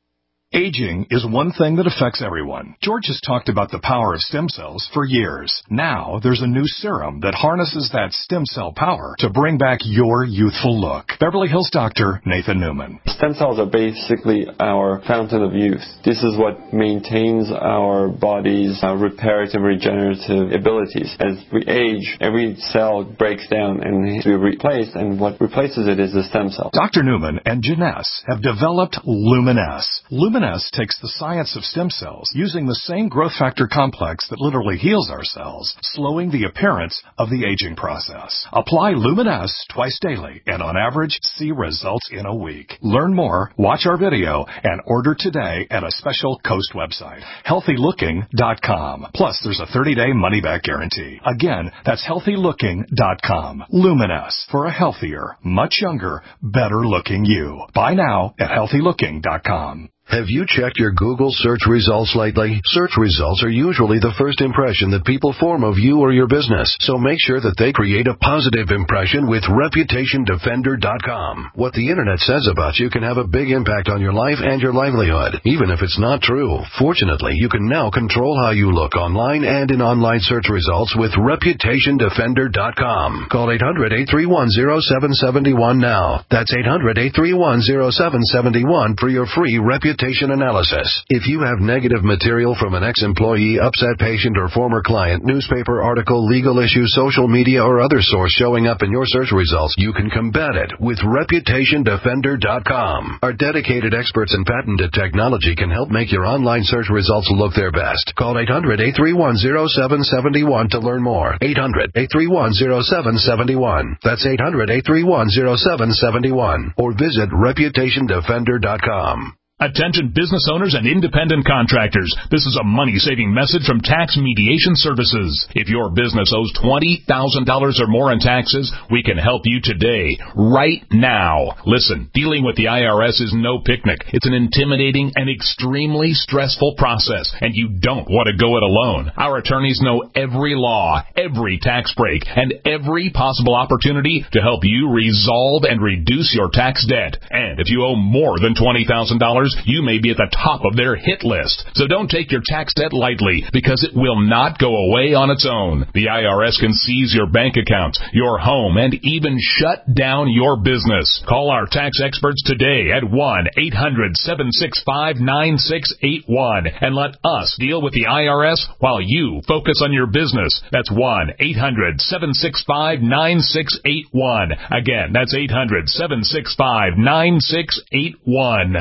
Aging is one thing that affects everyone. George has talked about the power of stem cells for years. Now, there's a new serum that harnesses that stem cell power to bring back your youthful look. Beverly Hills doctor Nathan Newman. Stem cells are basically our fountain of youth. This is what maintains our body's uh, reparative and regenerative abilities. As we age, every cell breaks down and needs to be replaced, and what replaces it is the stem cell. Doctor Newman and Janess have developed Luminesce. Luminesce takes the science of stem cells using the same growth factor complex that literally heals our cells, slowing the appearance of the aging process. Apply Luminesce twice daily and on average see results in a week. Learn more, watch our video, and order today at a special Coast website, healthy looking dot com. Plus, there's a thirty-day money-back guarantee. Again, that's healthy looking dot com. Luminesce, for a healthier, much younger, better-looking you. Buy now at healthy looking dot com. Have you checked your Google search results lately? Search results are usually the first impression that people form of you or your business, so make sure that they create a positive impression with reputation defender dot com. What the internet says about you can have a big impact on your life and your livelihood, even if it's not true. Fortunately, you can now control how you look online and in online search results with reputation defender dot com. Call eight hundred, eight three one, zero seven seven one now. That's eight hundred, eight three one, zero seven seven one for your free reputation analysis. If you have negative material from an ex-employee, upset patient, or former client, newspaper article, legal issue, social media, or other source showing up in your search results, you can combat it with reputation defender dot com. Our dedicated experts in patented technology can help make your online search results look their best. Call eight hundred, eight three one, zero seven seven one to learn more. eight hundred, eight three one, zero seven seven one. That's eight hundred, eight three one, zero seven seven one. Or visit reputation defender dot com. Attention business owners and independent contractors. This is a money-saving message from Tax Mediation Services. If your business owes twenty thousand dollars or more in taxes, we can help you today, right now. Listen, dealing with the I R S is no picnic. It's an intimidating and extremely stressful process, and you don't want to go it alone. Our attorneys know every law, every tax break, and every possible opportunity to help you resolve and reduce your tax debt. And if you owe more than twenty thousand dollars, you may be at the top of their hit list. So don't take your tax debt lightly, because it will not go away on its own. The I R S can seize your bank accounts, your home, and even shut down your business. Call our tax experts today at one eight hundred, seven six five, nine six eight one and let us deal with the I R S while you focus on your business. That's one eight hundred, seven six five, nine six eight one. Again, that's eight hundred, seven six five, nine six eight one.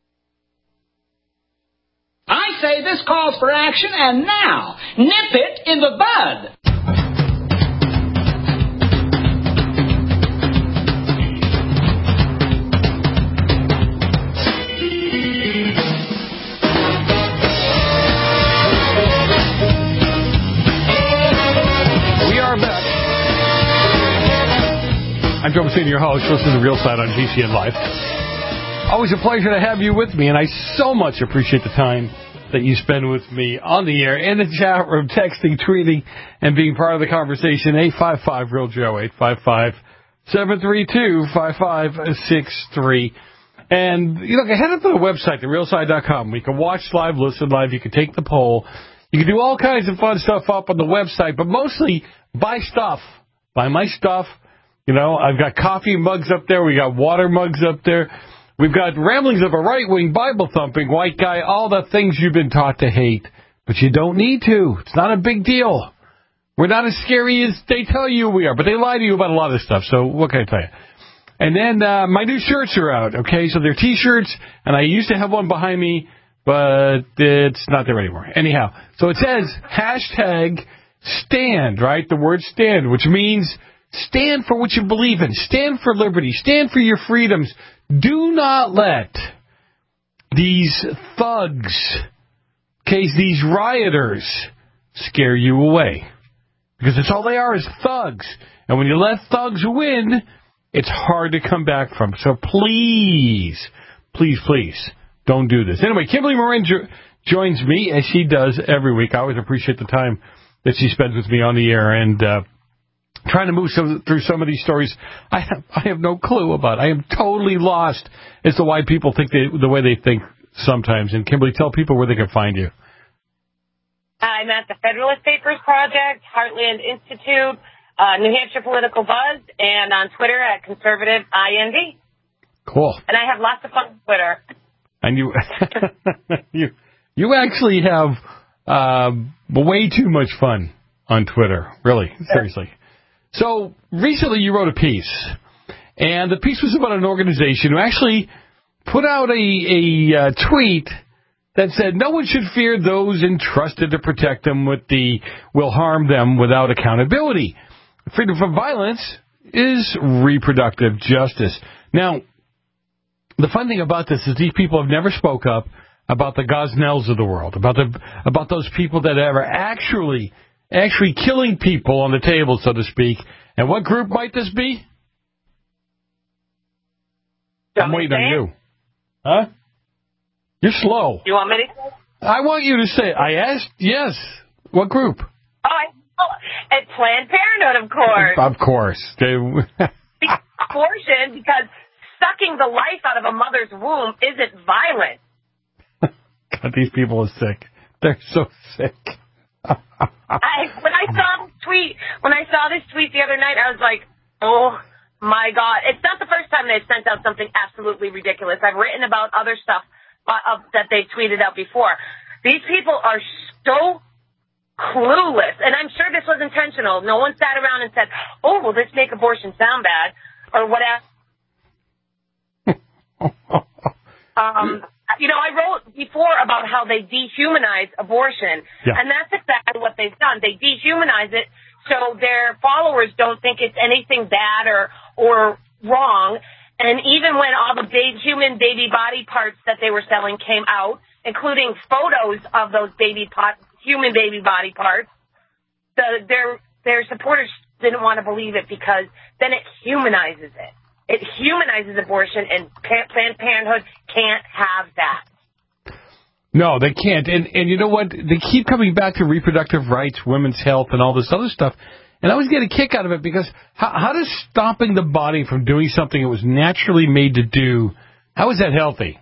I say this calls for action, and now, nip it in the bud. We are back. I'm Joe Messina, your host. Listen to the Real Side on G C N Live. Always a pleasure to have you with me, and I so much appreciate the time that you spend with me on the air, in the chat room, texting, tweeting, and being part of the conversation. eight five five, real Joe, eight five five, seven three two, five five six three. And, you know, head up to the website, the real side dot com. You can watch live, listen live, you can take the poll. You can do all kinds of fun stuff up on the website, but mostly buy stuff. Buy my stuff. You know, I've got coffee mugs up there. We got water mugs up there. We've got ramblings of a right-wing, Bible-thumping white guy, all the things you've been taught to hate. But you don't need to. It's not a big deal. We're not as scary as they tell you we are, but they lie to you about a lot of stuff, so what can I tell you? And then uh, my new shirts are out, okay? So they're T-shirts, and I used to have one behind me, but it's not there anymore. Anyhow, so it says hashtag stand, right? The word stand, which means stand for what you believe in. Stand for liberty. Stand for your freedoms. Do not let these thugs, okay, these rioters, scare you away. Because that's all they are, is thugs. And when you let thugs win, it's hard to come back from. So please, please, please, don't do this. Anyway, Kimberly Morin jo- joins me, as she does every week. I always appreciate the time that she spends with me on the air. And uh, trying to move some, through some of these stories I have, I have no clue about. I am totally lost as to why people think they, the way they think sometimes. And Kimberly, tell people where they can find you. I'm at the Federalist Papers Project, Heartland Institute, uh, New Hampshire Political Buzz, and on Twitter at Conservative I N D. Cool. And I have lots of fun on Twitter. And you, you, you actually have uh, way too much fun on Twitter. Really, seriously. So recently, you wrote a piece, and the piece was about an organization who actually put out a, a uh, tweet that said no one should fear those entrusted to protect them with the will harm them without accountability. Freedom from violence is reproductive justice. Now, the fun thing about this is these people have never spoke up about the Gosnells of the world, about the about those people that are actually actually killing people on the table, so to speak. And what group might this be? I'm waiting on you. Huh? You're slow. You want me to? I want you to say it. I asked, yes. What group? Oh, I, oh at Planned Parenthood, of course. Of course. They... Abortion, because sucking the life out of a mother's womb isn't violent. God, these people are sick. They're so sick. I, when I saw this tweet, when I saw this tweet the other night, I was like, oh my God. It's not the first time they've sent out something absolutely ridiculous. I've written about other stuff Uh, that they tweeted out before. These people are so clueless, and I'm sure this was intentional. No one sat around and said, oh, will this make abortion sound bad, or whatever. um, you know, I wrote before about how they dehumanize abortion, yeah. and that's exactly what they've done. They dehumanize it so their followers don't think it's anything bad or or wrong. And even when all the big human baby body parts that they were selling came out, including photos of those baby pot, human baby body parts, the, their their supporters didn't want to believe it because then it humanizes it. It humanizes abortion, and Planned Parenthood can't have that. No, they can't. And and you know what? They keep coming back to reproductive rights, women's health, and all this other stuff. And I always get a kick out of it because how, how does stopping the body from doing something it was naturally made to do, how is that healthy?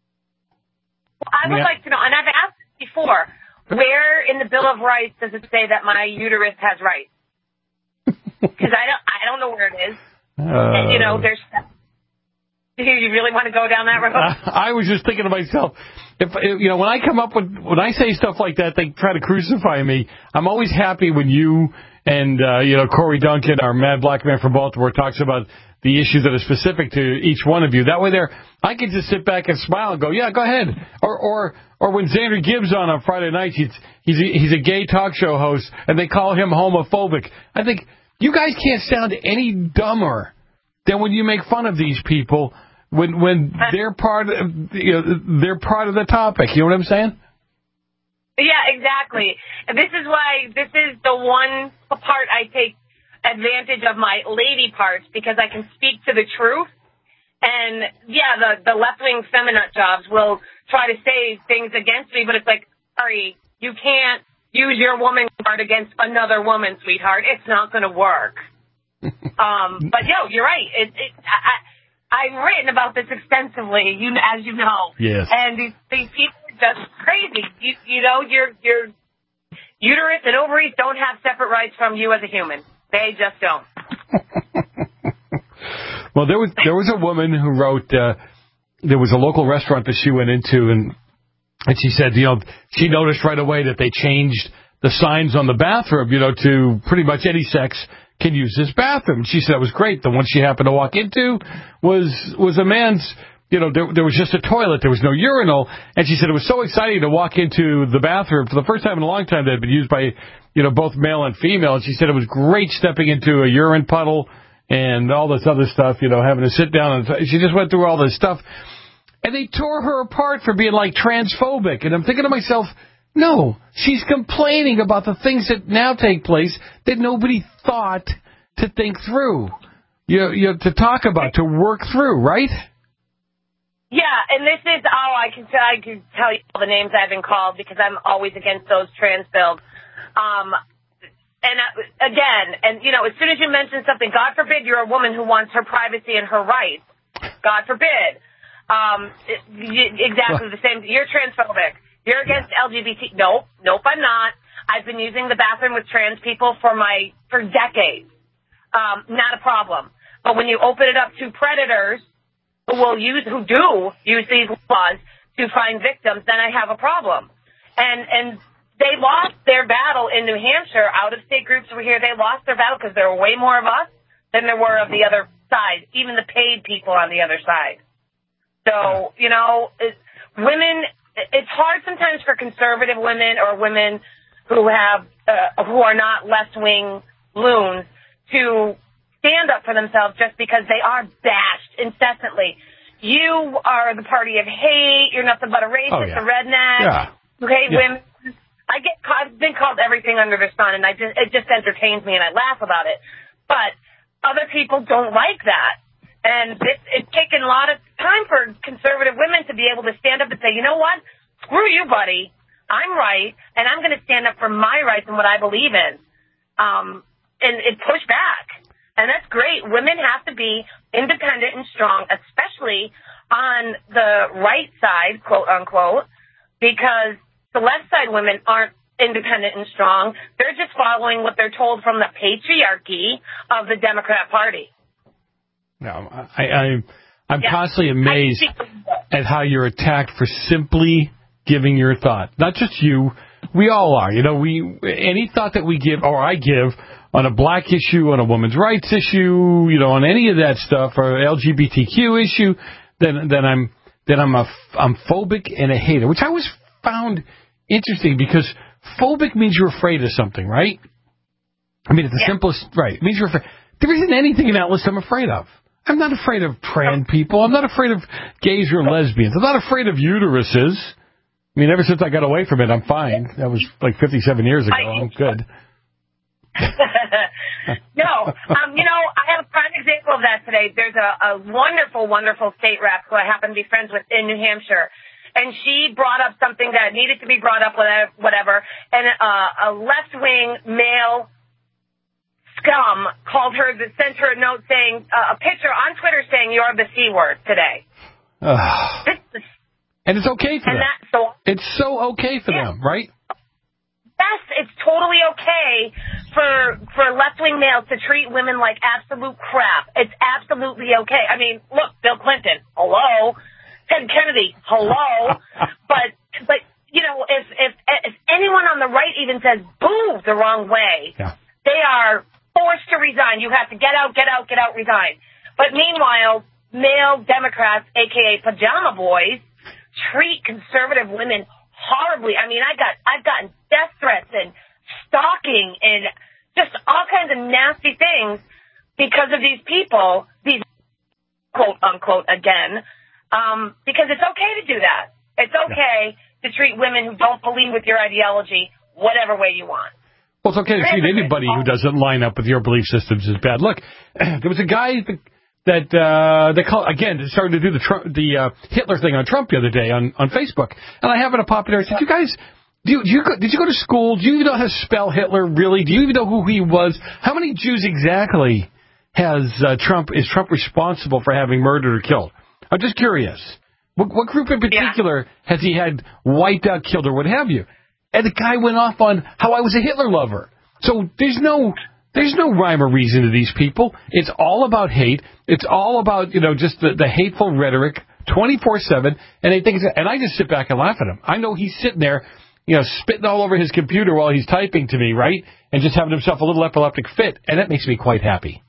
Well, I would I mean, like to know, and I've asked before, where in the Bill of Rights does it say that my uterus has rights? Because I don't, I don't know where it is. Uh, and, you know, there's... Do you really want to go down that road? I was just thinking to myself, if you know, when I come up with, when I say stuff like that, they try to crucify me. I'm always happy when you and, uh, you know, Corey Duncan, our mad black man from Baltimore, talks about the issues that are specific to each one of you. That way there, I can just sit back and smile and go, yeah, go ahead. Or, or, or when Xander Gibbs on on Friday nights, he's, he's, a, he's a gay talk show host, and they call him homophobic. I think you guys can't sound any dumber than when you make fun of these people when, when they're part of, you know, they're part of the topic. You know what I'm saying? Yeah, exactly. And this is why, this is the one part I take advantage of my lady parts, because I can speak to the truth. And, yeah, the, the left-wing feminine jobs will try to say things against me, but it's like, sorry, you can't use your woman card against another woman, sweetheart. It's not going to work. um, but, yo, you're right. It, it, I, I've written about this extensively, you, as you know. Yes. And these, these people are just crazy. You, you know, your your uterus and ovaries don't have separate rights from you as a human. They just don't. Well, there was there was a woman who wrote, uh, there was a local restaurant that she went into, and and she said, you know, she noticed right away that they changed the signs on the bathroom, you know, to pretty much any sex can use this bathroom. She said it was great. The one she happened to walk into was was a man's, you know, there, there was just a toilet. There was no urinal. And she said it was so exciting to walk into the bathroom for the first time in a long time that had been used by, you know, both male and female. And she said it was great stepping into a urine puddle and all this other stuff, you know, having to sit down. And she just went through all this stuff. And they tore her apart for being, like, transphobic. And I'm thinking to myself, no, she's complaining about the things that now take place that nobody thought to think through, you know, you know, to talk about, to work through, right? Yeah, and this is, oh, I can, tell, I can tell you all the names I've been called because I'm always against those trans bills. Um, and uh, again, and, you know, as soon as you mention something, God forbid you're a woman who wants her privacy and her rights. God forbid. Um, it, y- exactly the same. You're transphobic. You're against L G B T. Nope, nope, I'm not. I've been using the bathroom with trans people for my for decades. Um, not a problem. But when you open it up to predators who will use who do use these laws to find victims, then I have a problem. And and they lost their battle in New Hampshire. Out of state groups were here. They lost their battle because there were way more of us than there were of the other side, even the paid people on the other side. So, you know, it, women, it's hard sometimes for conservative women or women who have, uh, who are not left-wing loons to stand up for themselves just because they are bashed incessantly. You are the party of hate. You're nothing but a racist, oh, yeah. a redneck. Yeah. You hate yeah. women. I get I've been called everything under the sun, and I just it just entertains me, and I laugh about it. But other people don't like that. And it's, it's taken a lot of time for conservative women to be able to stand up and say, you know what? Screw you, buddy. I'm right, and I'm going to stand up for my rights and what I believe in. Um, and, and push back. And that's great. Women have to be independent and strong, especially on the right side, quote unquote, because the left side women aren't independent and strong. They're just following what they're told from the patriarchy of the Democrat Party. No, I, I, I'm yeah. constantly amazed at how you're attacked for simply giving your thought. Not just you. We all are. You know, we any thought that we give, or I give, on a black issue, on a women's rights issue, you know, on any of that stuff, or L G B T Q issue, then then I'm then I'm a I'm phobic and a hater, which I always found interesting because phobic means you're afraid of something, right? I mean, it's the yeah. simplest, right? It means you're afraid. There isn't anything in that list I'm afraid of. I'm not afraid of trans people. I'm not afraid of gays or lesbians. I'm not afraid of uteruses. I mean, ever since I got away from it, I'm fine. That was like fifty-seven years ago. I'm good. no, um, you know, I have a prime example of that today. There's a, a wonderful, wonderful state rep who I happen to be friends with in New Hampshire. And she brought up something that needed to be brought up, whatever. And uh, a left-wing male scum called her, sent her a note saying, uh, a picture on Twitter saying you're the C word today. Uh, this, and it's okay for and them. That, so, it's so okay for yeah. them, right? Yes, it's totally okay for for left-wing males to treat women like absolute crap. It's absolutely okay. I mean, look, Bill Clinton, hello. Ted Kennedy, hello. but, but you know, if, if if anyone on the right even says boo the wrong way, yeah. they are forced to resign. You have to get out, get out, get out, resign. But meanwhile, male Democrats, a k a pajama boys, treat conservative women horribly. I mean, I got, I've gotten death threats and stalking and just all kinds of nasty things because of these people, these quote unquote again, um, because it's okay to do that. It's okay yeah. to treat women who don't believe with your ideology whatever way you want. Well, it's okay to treat anybody who doesn't line up with your belief systems as bad. Look, there was a guy that uh, they call again started to do the Trump, the uh, Hitler thing on Trump the other day on, on Facebook, and I happened to pop in there and said, "You guys, do you, do you go, did you go to school? Do you even know how to spell Hitler? Really? Do you even know who he was? How many Jews exactly has uh, Trump? Is Trump responsible for having murdered or killed? I'm just curious. What, what group in particular yeah. has he had wiped out, killed, or what have you?" And the guy went off on how I was a Hitler lover. So there's no there's no rhyme or reason to these people. It's all about hate. It's all about, you know, just the, the hateful rhetoric twenty-four seven. And they think it's, and I just sit back and laugh at him. I know he's sitting there, you know, spitting all over his computer while he's typing to me, right? And just having himself a little epileptic fit. And that makes me quite happy.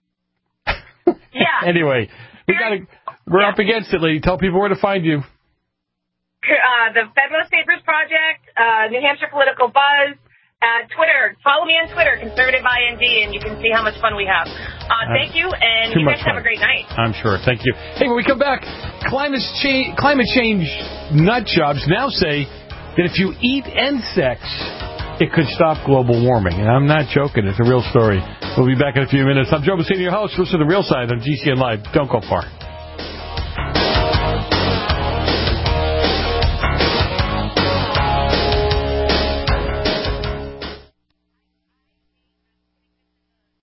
Yeah. Anyway, we gotta, we're yeah. up against it, lady. Tell people where to find you. Uh, the Federalist Papers Project, uh, New Hampshire Political Buzz, uh, Twitter. Follow me on Twitter, Conservative I N D, and you can see how much fun we have. Uh, thank you, and you guys have a great night. I'm sure. Thank you. Hey, when we come back, climate change, climate change nut jobs now say that if you eat insects, it could stop global warming. And I'm not joking. It's a real story. We'll be back in a few minutes. I'm Joe Messina, your host. Listen to The Real Side on G C N Live. Don't go far.